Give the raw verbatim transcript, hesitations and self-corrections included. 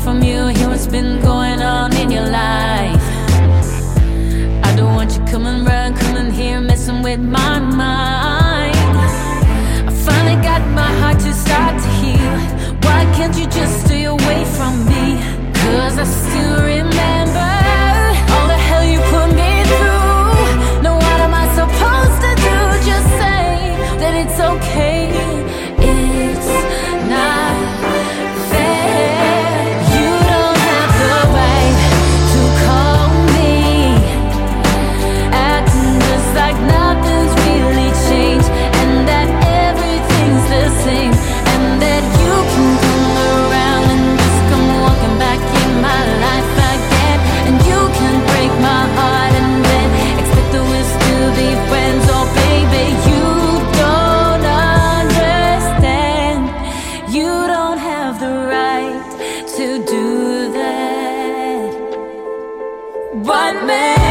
from you, hear what's been going on in your life. I don't want you coming round, coming here, messing with my mind. I finally got my heart to start to heal. Why can't you just stay away from me? Cause I still remember all the hell you put me through. Now what am I supposed to do? Just say that it's okay. It's not fair. You don't have the right to call me acting just like nothing's really changed, and that everything's the same, and that you can come around and just come walking back in my life again, and you can break my heart and then expect that we'll still be friends. Oh baby, you don't understand. You don't have the right to do that. What man